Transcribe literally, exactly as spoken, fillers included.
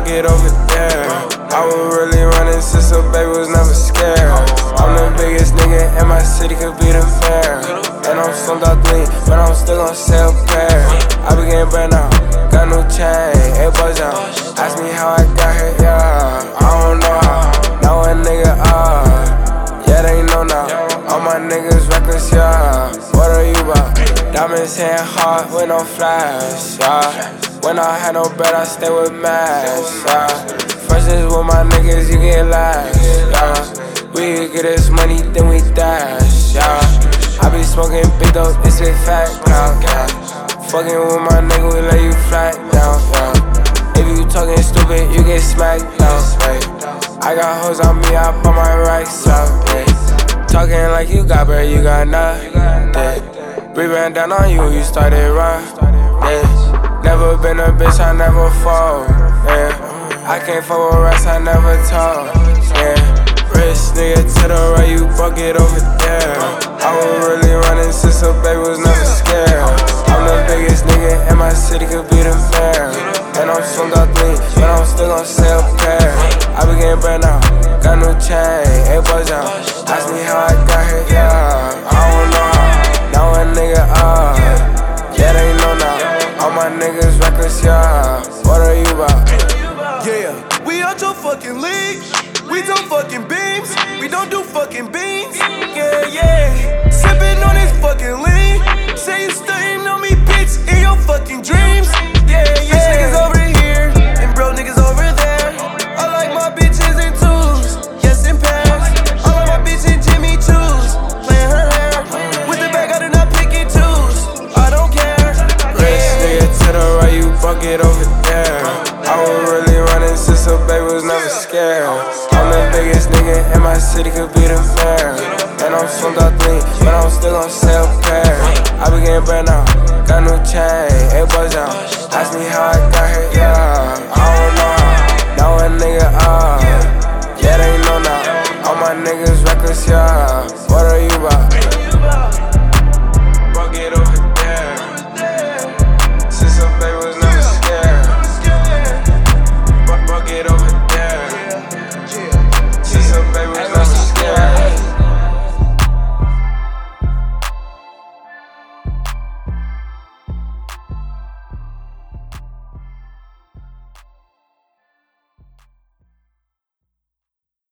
bucket over there. I was really running since a baby was never scared. I'm the biggest nigga in my city, could be the mayor. And I'm slumped out lean, but I'm still gon' sell pair. I be getting bread now, got no chain, it buzz down. Ask me how I got here, yeah, I don't know how. Now a nigga up, yeah they know now. All my niggas reckless, yeah, what are you about? Diamonds hitting hard with no flash, yeah. When I had no bread, I stay with mash, yeah. First is with my niggas, you get last, yeah. We get this money, then we dash, yeah. I be smoking big dope, it's a fact now, yeah. Fucking with my nigga, we let you flat down, yeah. If you talking stupid, you get smacked down, yeah. I got hoes on me, I put my racks up, yeah. Talking like you got bread, you got nothing, yeah. We ran down on you, you started rough, yeah. Never been a bitch, I never fall, yeah. I can't fuck with rats, I never talk, yeah. Rich nigga to the right, you bucket over there. I was really running since a baby was never scared. I'm the biggest nigga in my city, could be the mayor. And I'm slumped out lean, but I'm still gon' sell pair. I be getting bread now, got no chain, it buzz down. Ask me how I got here, yeah, I don't know how. Now a nigga up, yeah they know now. All my niggas reckless, yeah, what are you about? Yeah, we out your fucking league. We don't fucking beams. We don't do fucking beans. Yeah, yeah. Sippin' on this fucking lean. Say you stuntin' on me, bitch, in your fucking dreams. Yeah, yeah. Rich niggas over here and broke niggas over there. I like my bitches in twos, yes in pairs. I like my bitch in Jimmy Choo's, playin' her hair. With the bag, I do not pick and choose. I don't care. Rich nigga to the right, you bucket over there. I was really running since a baby was never scared. I'm the biggest nigga in my city, could be the mayor. And I'm slumped out lean, but I'm still gon' sell pair. I be getting bread now, got no chain,